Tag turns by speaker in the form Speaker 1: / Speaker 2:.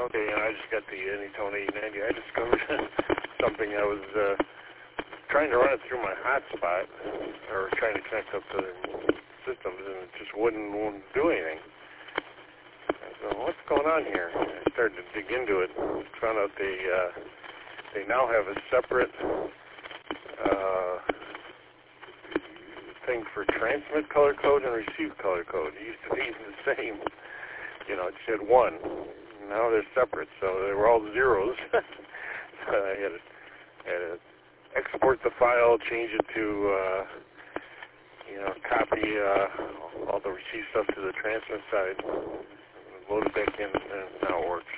Speaker 1: Okay, and I just got the Anytone 8090. I discovered something. I was trying to run it through my hotspot, or trying to connect up to the systems, and it just wouldn't do anything. So what's going on here? I started to dig into it. Found out they now have a separate thing for transmit color code and receive color code. It used to be the same. You know, it just had one. Now they're separate, so they were all zeros. So I had to export the file, change it to, copy all the receive stuff to the transmit side, load it back in, and now it works.